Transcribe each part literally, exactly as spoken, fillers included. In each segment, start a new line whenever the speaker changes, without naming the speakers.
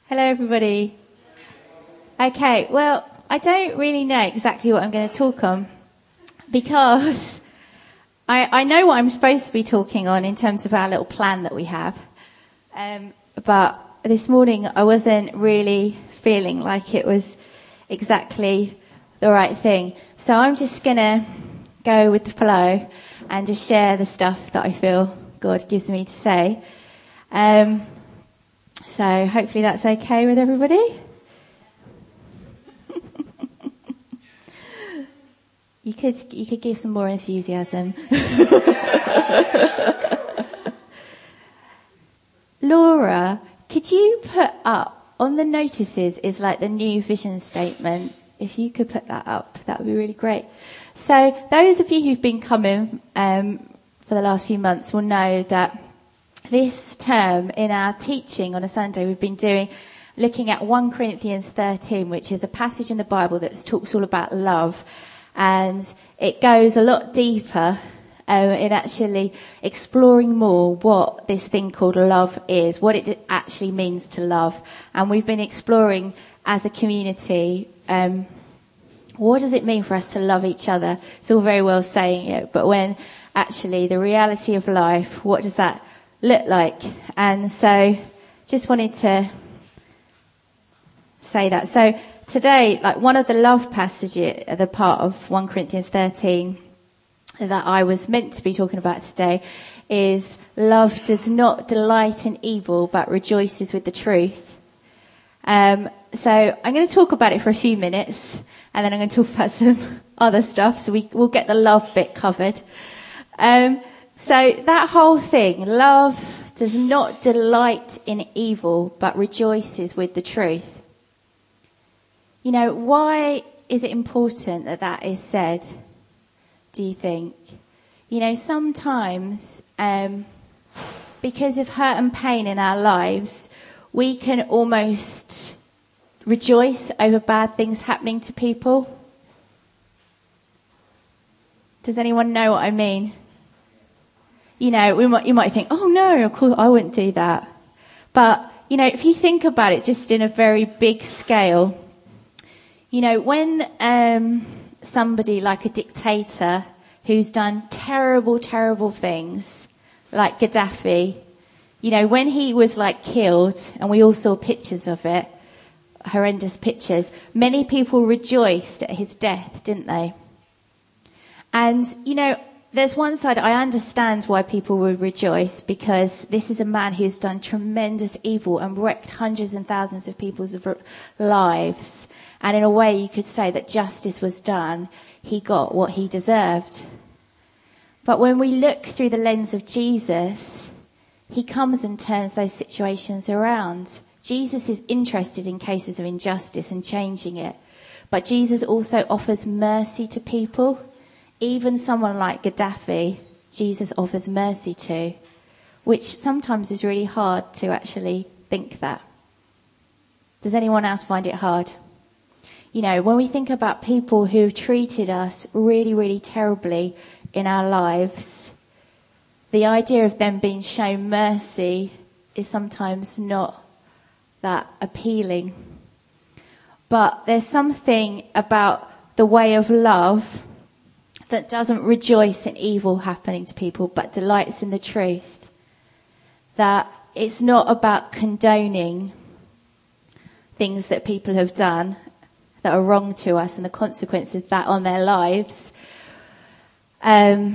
Hello, everybody. Okay, well, I don't really know exactly what I'm going to talk on because I, I know what I'm supposed to be talking on in terms of our little plan that we have. Um, but this morning I wasn't really feeling like it was exactly the right thing. So I'm just going to go with the flow and just share the stuff that I feel God gives me to say. Um, so hopefully that's okay with everybody. You could you could give some more enthusiasm. Laura, could you put up on the notices is like the new vision statement? If you could put that up, that would be really great. So those of you who've been coming um, for the last few months will know that this term in our teaching on a Sunday we've been doing looking at First Corinthians thirteen, which is a passage in the Bible that talks all about love. And it goes a lot deeper um, in actually exploring more what this thing called love is, what it actually means to love. And we've been exploring as a community, um, what does it mean for us to love each other? It's all very well saying it, but when actually the reality of life, what does that look like? And so just wanted to say that. So today, like one of the love passages, the part of First Corinthians thirteen that I was meant to be talking about today is love does not delight in evil but rejoices with the truth. Um, so I'm going to talk about it for a few minutes and then I'm going to talk about some other stuff so we, we'll get the love bit covered. Um, so that whole thing, love does not delight in evil but rejoices with the truth. You know, why is it important that that is said, do you think? You know, sometimes um, because of hurt and pain in our lives, we can almost rejoice over bad things happening to people. Does anyone know what I mean? You know, we might, you might think, oh no, of course I wouldn't do that. But, you know, if you think about it just in a very big scale, you know, when um, somebody like a dictator who's done terrible, terrible things, like Gaddafi, you know, when he was like killed, and we all saw pictures of it, horrendous pictures, many people rejoiced at his death, didn't they? And, you know, there's one side, I understand why people would rejoice, because this is a man who's done tremendous evil and wrecked hundreds and thousands of people's lives. And in a way, you could say that justice was done. He got what he deserved. But when we look through the lens of Jesus, he comes and turns those situations around. Jesus is interested in cases of injustice and changing it. But Jesus also offers mercy to people. Even someone like Gaddafi, Jesus offers mercy to, which sometimes is really hard to actually think that. Does anyone else find it hard? You know, when we think about people who've treated us really, really terribly in our lives, the idea of them being shown mercy is sometimes not that appealing. But there's something about the way of love that doesn't rejoice in evil happening to people, but delights in the truth. That it's not about condoning things that people have done that are wrong to us and the consequences of that on their lives. Um,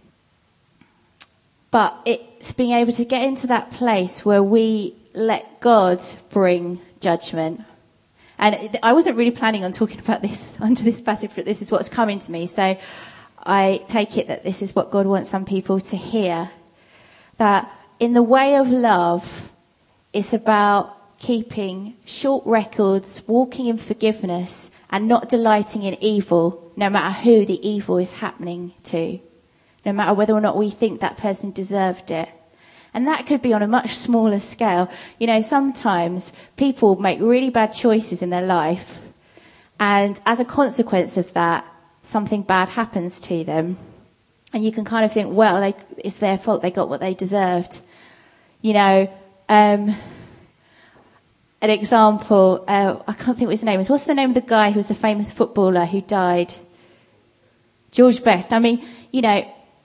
but it's being able to get into that place where we let God bring judgment. And I wasn't really planning on talking about this under this passage, but this is what's coming to me. So I take it that this is what God wants some people to hear. That in the way of love, it's about keeping short records, walking in forgiveness, and not delighting in evil, no matter who the evil is happening to, no matter whether or not we think that person deserved it. And that could be on a much smaller scale. You know, sometimes people make really bad choices in their life, and as a consequence of that, something bad happens to them. And you can kind of think, well, they, it's their fault, they got what they deserved. You know, um... an example. Uh, I can't think what his name is. What's the name of the guy who was the famous footballer who died? George Best. I mean, you know,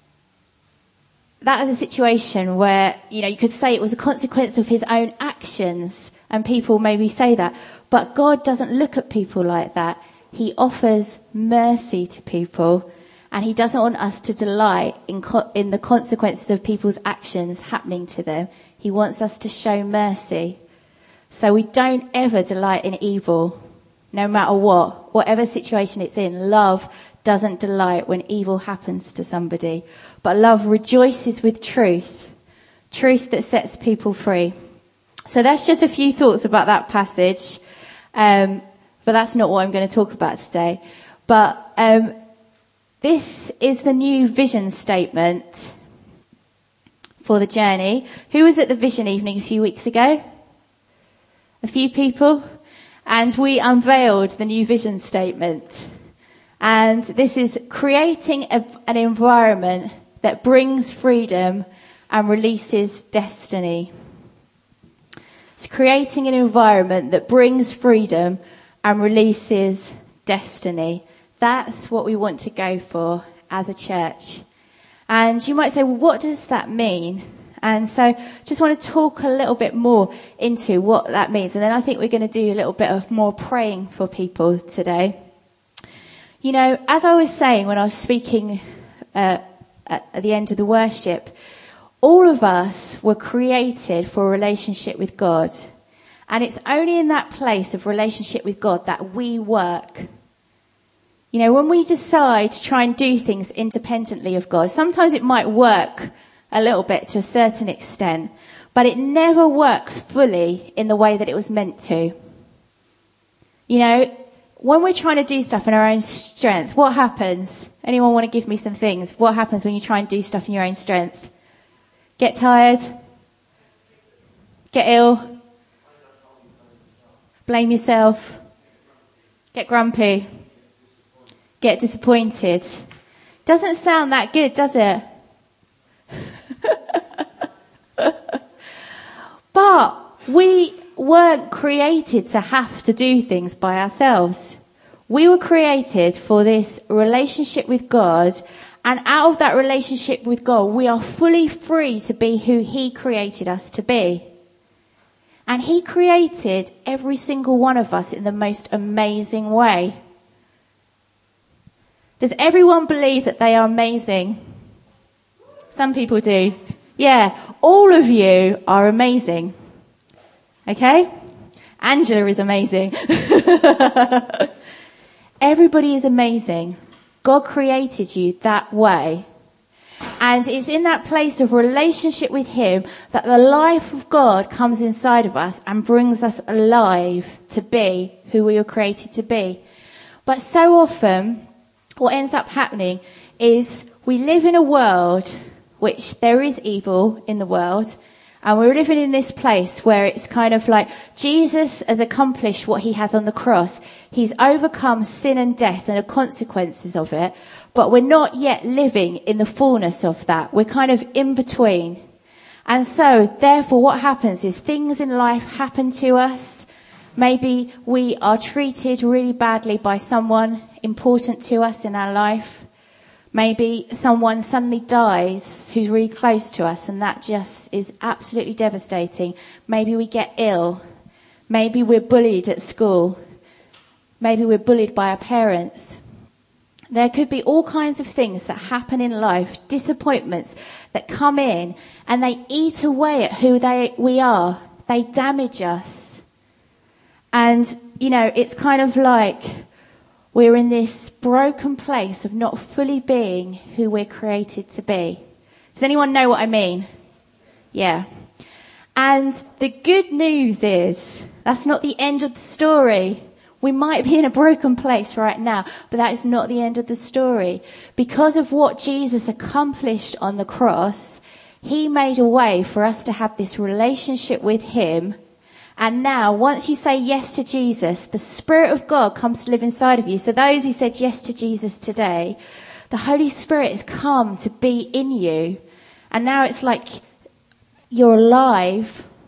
that is a situation where, you know, you could say it was a consequence of his own actions, and people maybe say that. But God doesn't look at people like that. He offers mercy to people, and he doesn't want us to delight in, co- in the consequences of people's actions happening to them. He wants us to show mercy. So we don't ever delight in evil, no matter what, whatever situation it's in. Love doesn't delight when evil happens to somebody, but love rejoices with truth, truth that sets people free. So that's just a few thoughts about that passage, um, but that's not what I'm going to talk about today. But um, this is the new vision statement for the journey. Who was at the vision evening a few weeks ago? A few people. And we unveiled the new vision statement. And this is creating a, an environment that brings freedom and releases destiny. It's creating an environment that brings freedom and releases destiny. That's what we want to go for as a church. And you might say, well, what does that mean? And so just want to talk a little bit more into what that means. And then I think we're going to do a little bit of more praying for people today. You know, as I was saying when I was speaking uh, at, at the end of the worship, all of us were created for a relationship with God. And it's only in that place of relationship with God that we work. You know, when we decide to try and do things independently of God, sometimes it might work a little bit to a certain extent, but it never works fully in the way that it was meant to. You know, when we're trying to do stuff in our own strength, what happens? Anyone want to give me some things? What happens when you try and do stuff in your own strength? Get tired? Get ill? Blame yourself? Get grumpy? Get disappointed? Doesn't sound that good, does it? But we weren't created to have to do things by ourselves. We were created for this relationship with God, and out of that relationship with God, we are fully free to be who He created us to be. And He created every single one of us in the most amazing way. Does everyone believe that they are amazing? Some people do. Yeah, all of you are amazing. Okay? Angela is amazing. Everybody is amazing. God created you that way. And it's in that place of relationship with Him that the life of God comes inside of us and brings us alive to be who we were created to be. But so often, what ends up happening is we live in a world which there is evil in the world, and we're living in this place where it's kind of like Jesus has accomplished what He has on the cross. He's overcome sin and death and the consequences of it, but we're not yet living in the fullness of that. We're kind of in between. And so, therefore, what happens is things in life happen to us. Maybe we are treated really badly by someone important to us in our life. Maybe someone suddenly dies who's really close to us, and that just is absolutely devastating. Maybe we get ill. Maybe we're bullied at school. Maybe we're bullied by our parents. There could be all kinds of things that happen in life, disappointments that come in, and they eat away at who they we are. They damage us. And, you know, it's kind of like we're in this broken place of not fully being who we're created to be. Does anyone know what I mean? Yeah. And the good news is that's not the end of the story. We might be in a broken place right now, but that is not the end of the story. Because of what Jesus accomplished on the cross, He made a way for us to have this relationship with Him. And now, once you say yes to Jesus, the Spirit of God comes to live inside of you. So those who said yes to Jesus today, the Holy Spirit has come to be in you. And now it's like you're alive.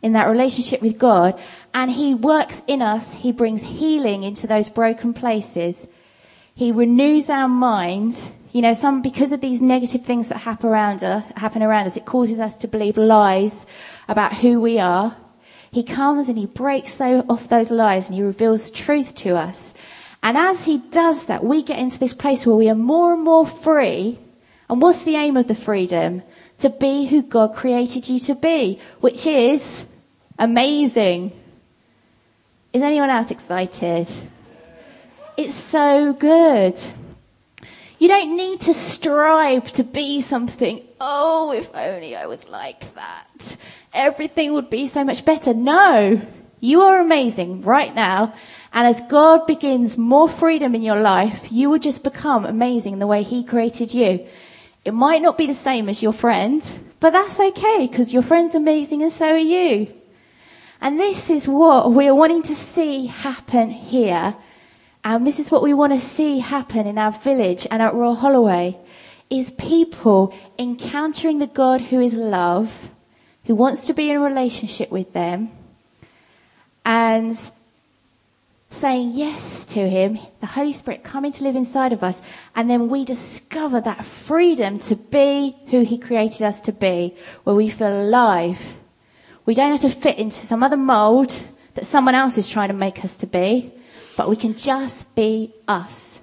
in that relationship with God, and he works in us. He brings healing into those broken places. He renews our mind. You know, some, because of these negative things that happen around us, happen around us, it causes us to believe lies about who we are. He comes and he breaks off those lies and he reveals truth to us. And as he does that, we get into this place where we are more and more free. And what's the aim of the freedom? To be who God created you to be, which is amazing. Is anyone else excited? It's so good. You don't need to strive to be something. Oh, if only I was like that. Everything would be so much better. No, you are amazing right now. And as God begins more freedom in your life, you will just become amazing in the way he created you. It might not be the same as your friend, but that's okay because your friend's amazing and so are you. And this is what we're wanting to see happen here. And this is what we want to see happen in our village and at Royal Holloway, is people encountering the God who is love, who wants to be in a relationship with them, and saying yes to him, the Holy Spirit coming to live inside of us, and then we discover that freedom to be who he created us to be, where we feel alive. We don't have to fit into some other mould that someone else is trying to make us to be, but we can just be us.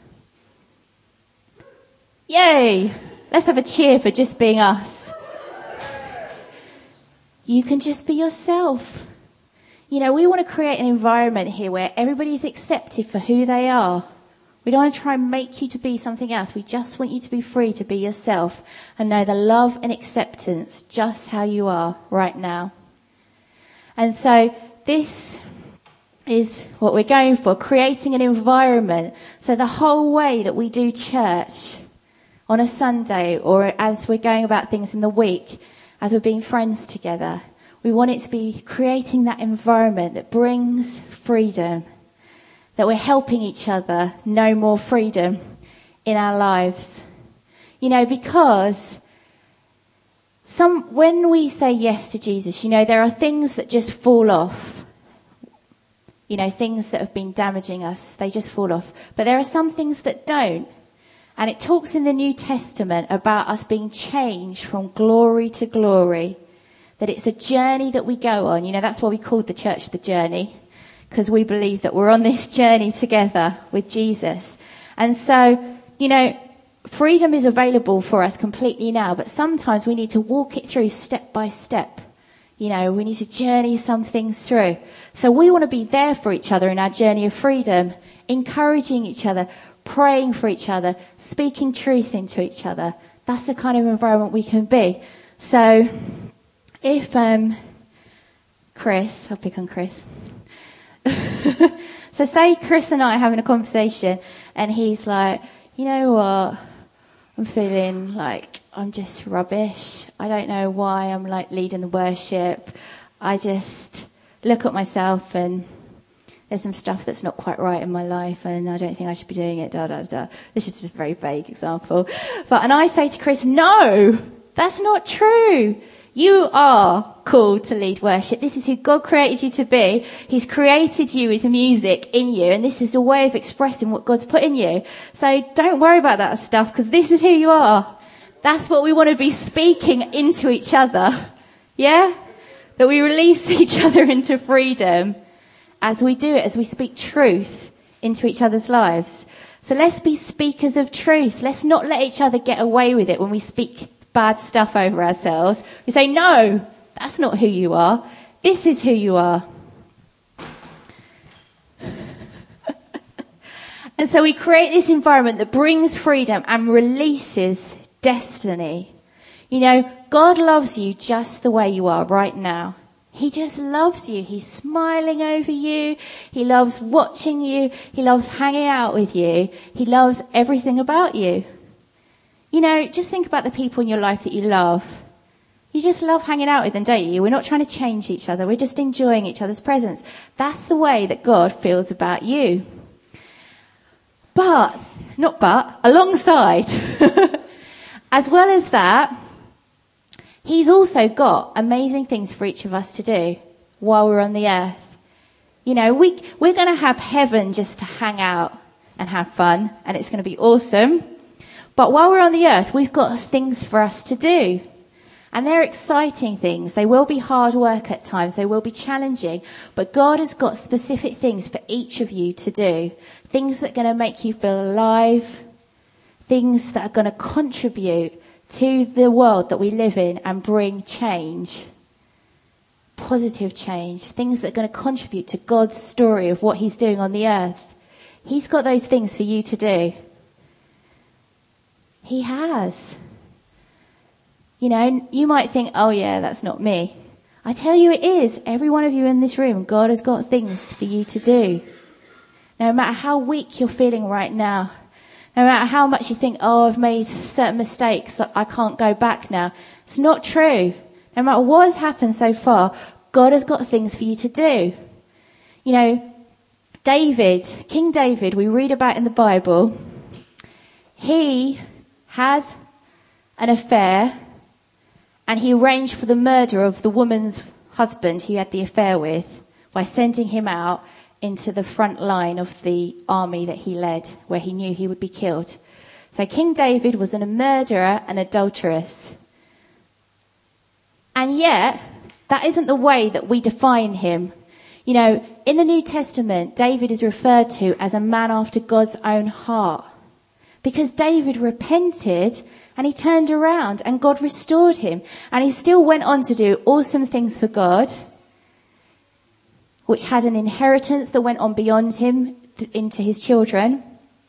Yay! Let's have a cheer for just being us. You can just be yourself. You know, we want to create an environment here where everybody's accepted for who they are. We don't want to try and make you to be something else. We just want you to be free to be yourself and know the love and acceptance just how you are right now. And so this is what we're going for, creating an environment. So the whole way that we do church on a Sunday, or as we're going about things in the week, as we're being friends together, we want it to be creating that environment that brings freedom, that we're helping each other know more freedom in our lives. You know, because some, when we say yes to Jesus, you know, there are things that just fall off. You know, things that have been damaging us, they just fall off. But there are some things that don't. And it talks in the New Testament about us being changed from glory to glory. That it's a journey that we go on. You know, that's why we called the church the journey. Because we believe that we're on this journey together with Jesus. And so, you know, freedom is available for us completely now. But sometimes we need to walk it through step by step. You know, we need to journey some things through. So we want to be there for each other in our journey of freedom, encouraging each other, praying for each other, speaking truth into each other. That's the kind of environment we can be. So if um, Chris, I'll pick on Chris. So say Chris and I are having a conversation and he's like, you know what, I'm feeling like I'm just rubbish. I don't know why I'm like leading the worship. I just look at myself and there's some stuff that's not quite right in my life and I don't think I should be doing it, da, da, da. This is just a very vague example. But, and I say to Chris, no, that's not true. You are called to lead worship. This is who God created you to be. He's created you with music in you, and this is a way of expressing what God's put in you. So don't worry about that stuff, because this is who you are. That's what we want to be speaking into each other. Yeah? That we release each other into freedom as we do it, as we speak truth into each other's lives. So let's be speakers of truth. Let's not let each other get away with it when we speak bad stuff over ourselves. We say, no, that's not who you are. This is who you are. And so we create this environment that brings freedom and releases destiny. You know, God loves you just the way you are right now. He just loves you. He's smiling over you. He loves watching you. He loves hanging out with you. He loves everything about you. You know, just think about the people in your life that you love. You just love hanging out with them, don't you? We're not trying to change each other. We're just enjoying each other's presence. That's the way that God feels about you. But, not but, alongside, as well as that, He's also got amazing things for each of us to do. while we're on the earth. You know, we, we're going to have heaven just to hang out and have fun, and it's going to be awesome. But while we're on the earth, we've got things for us to do. And they're exciting things. They will be hard work at times. They will be challenging. But God has got specific things for each of you to do. Things that are going to make you feel alive. Things that are going to contribute to the world that we live in and bring change. Positive change. Things that are going to contribute to God's story of what he's doing on the earth. He's got those things for you to do. He has. You know, you might think, oh yeah, that's not me. I tell you it is. Every one of you in this room, God has got things for you to do. No matter how weak you're feeling right now, no matter how much you think, oh, I've made certain mistakes, I can't go back now. It's not true. No matter what has happened so far, God has got things for you to do. You know, David, King David, we read about in the Bible, he has an affair and he arranged for the murder of the woman's husband he had the affair with by sending him out into the front line of the army that he led, where he knew he would be killed. So King David was a murderer and adulteress. And yet, that isn't the way that we define him. You know, in the New Testament, David is referred to as a man after God's own heart. Because David repented and he turned around and God restored him. And he still went on to do awesome things for God, which had an inheritance that went on beyond him into his children.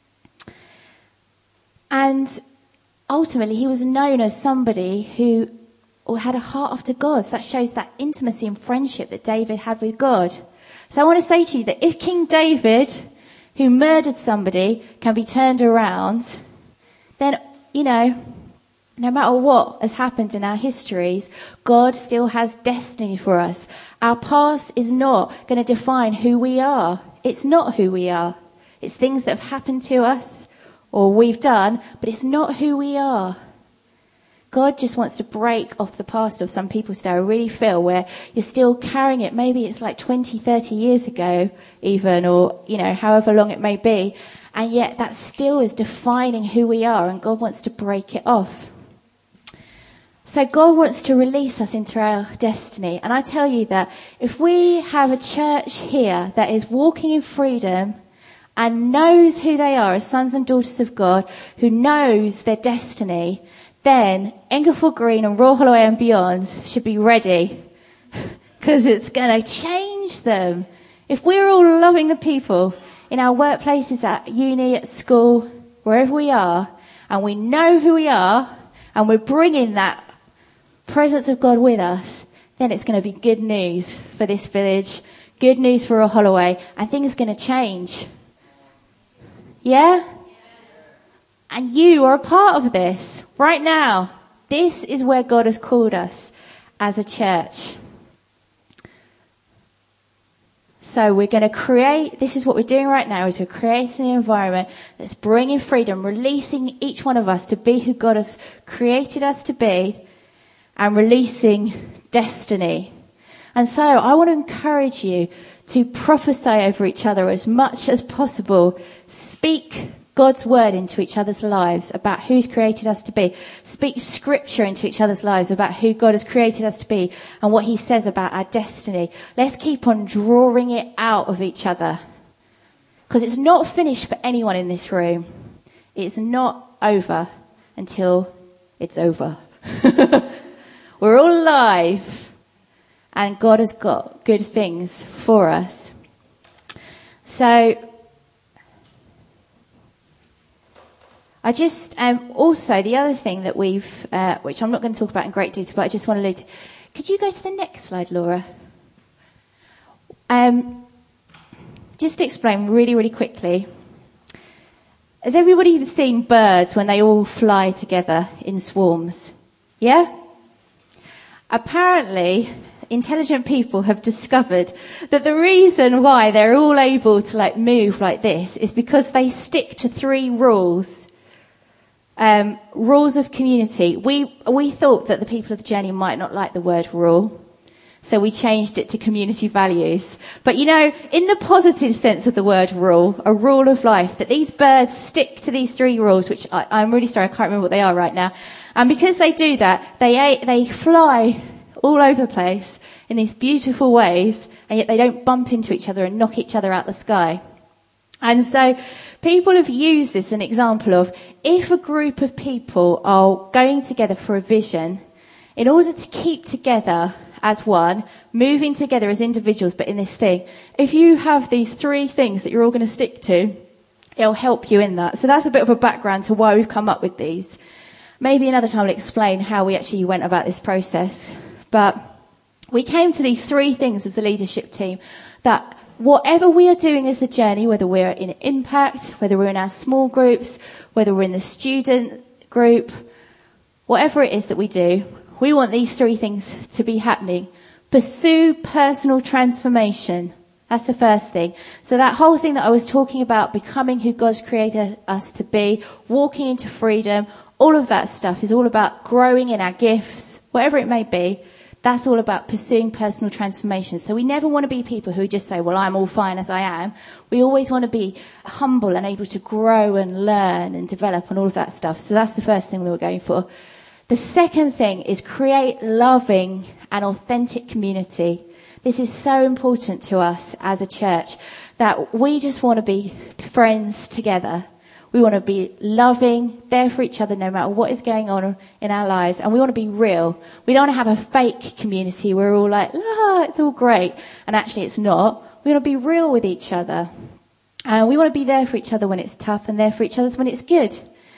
And ultimately, he was known as somebody who had a heart after God. So that shows that intimacy and friendship that David had with God. So I want to say to you that if King David, who murdered somebody, can be turned around, then, you know, no matter what has happened in our histories, God still has destiny for us. Our past is not going to define who we are. It's not who we are. It's things that have happened to us or we've done, but it's not who we are. God just wants to break off the past of some people still. I really feel where you're still carrying it. Maybe it's like twenty, thirty years ago even, or, you know, however long it may be. And yet that still is defining who we are, and God wants to break it off. So God wants to release us into our destiny. And I tell you that if we have a church here that is walking in freedom and knows who they are as sons and daughters of God, who knows their destiny, then Englefield Green and Royal Holloway and beyond should be ready, because it's going to change them. If we're all loving the people in our workplaces, at uni, at school, wherever we are, and we know who we are, and we're bringing that presence of God with us, then it's going to be good news for this village, good news for Royal Holloway, and things are going to change. Yeah? And you are a part of this right now. This is where God has called us as a church. So we're going to create, this is what we're doing right now, is we're creating an environment that's bringing freedom, releasing each one of us to be who God has created us to be, and releasing destiny. And so I want to encourage you to prophesy over each other as much as possible. Speak God's word into each other's lives about who's created us to be. Speak scripture into each other's lives about who God has created us to be and what he says about our destiny. Let's keep on drawing it out of each other, because it's not finished for anyone in this room. It's not over until it's over. We're all alive, and God has got good things for us. So I just, um, also the other thing that we've, uh, which I'm not going to talk about in great detail, but I just want to allude to, could you go to the next slide, Laura? Um, just to explain really, really quickly. Has everybody seen birds when they all fly together in swarms? Yeah? Apparently, intelligent people have discovered that the reason why they're all able to like move like this is because they stick to three rules. Um, rules of community. We we thought that the people of the journey might not like the word rule. So we changed it to community values. But you know, in the positive sense of the word rule, a rule of life, that these birds stick to these three rules, which I, I'm really sorry, I can't remember what they are right now. And because they do that, they they fly all over the place in these beautiful ways, and yet they don't bump into each other and knock each other out the sky. And so people have used this as an example of, if a group of people are going together for a vision, in order to keep together as one, moving together as individuals, but in this thing, if you have these three things that you're all going to stick to, it'll help you in that. So that's a bit of a background to why we've come up with these. Maybe another time I'll explain how we actually went about this process. But we came to these three things as a leadership team, that whatever we are doing as the journey, whether we're in Impact, whether we're in our small groups, whether we're in the student group, whatever it is that we do, we want these three things to be happening. Pursue personal transformation. That's the first thing. So that whole thing that I was talking about, becoming who God's created us to be, walking into freedom, all of that stuff is all about growing in our gifts, whatever it may be. That's all about pursuing personal transformation. So we never want to be people who just say, well, I'm all fine as I am. We always want to be humble and able to grow and learn and develop and all of that stuff. So that's the first thing we were going for. The second thing is create loving and authentic community. This is so important to us as a church, that we just want to be friends together. We want to be loving, there for each other no matter what is going on in our lives. And we want to be real. We don't want to have a fake community where we're all like, ah, it's all great. And actually it's not. We want to be real with each other. And we want to be there for each other when it's tough and there for each other when it's good.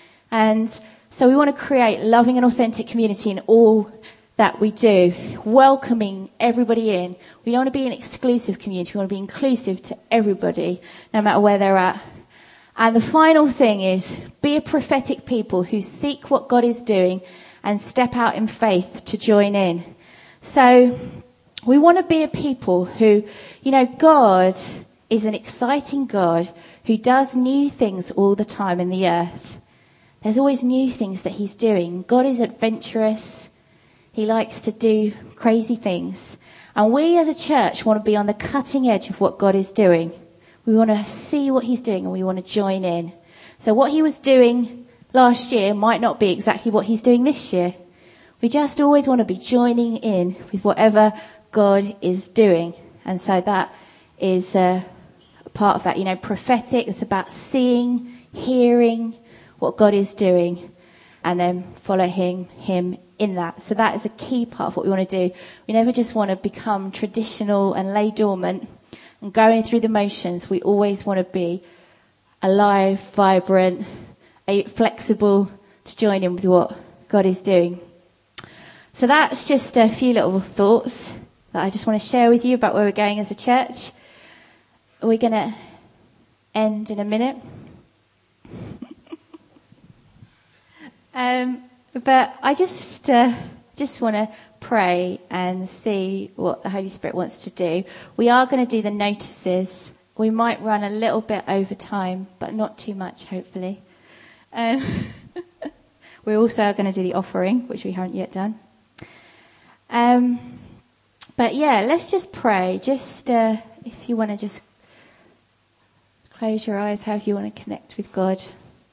And so we want to create loving and authentic community in all that we do, welcoming everybody in. We don't want to be an exclusive community. We want to be inclusive to everybody, no matter where they're at. And the final thing is, be a prophetic people who seek what God is doing and step out in faith to join in. So we want to be a people who, you know, God is an exciting God who does new things all the time in the earth. There's always new things that he's doing. God is adventurous. He likes to do crazy things. And we as a church want to be on the cutting edge of what God is doing. We want to see what he's doing and we want to join in. So what he was doing last year might not be exactly what he's doing this year. We just always want to be joining in with whatever God is doing. And so that is uh, part of that, you know, prophetic. It's about seeing, hearing what God is doing and then following him in that. So that is a key part of what we want to do. We never just want to become traditional and lay dormant and going through the motions. We always want to be alive, vibrant, flexible to join in with what God is doing. So that's just a few little thoughts that I just want to share with you about where we're going as a church. We're going to end in a minute. um, but I just uh, just want to pray and see what the Holy Spirit wants to do. We are going to do the notices. We might run a little bit over time, but not too much, hopefully. Um, we're also going to do the offering, which we haven't yet done. Um, but yeah, let's just pray. Just uh, if you want to just close your eyes, however you want to connect with God.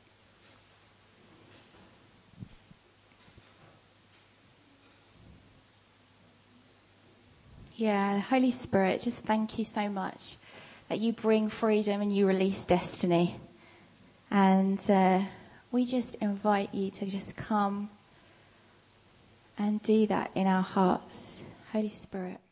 Yeah, Holy Spirit, just thank you so much that you bring freedom and you release destiny. And uh, we just invite you to just come and do that in our hearts, Holy Spirit.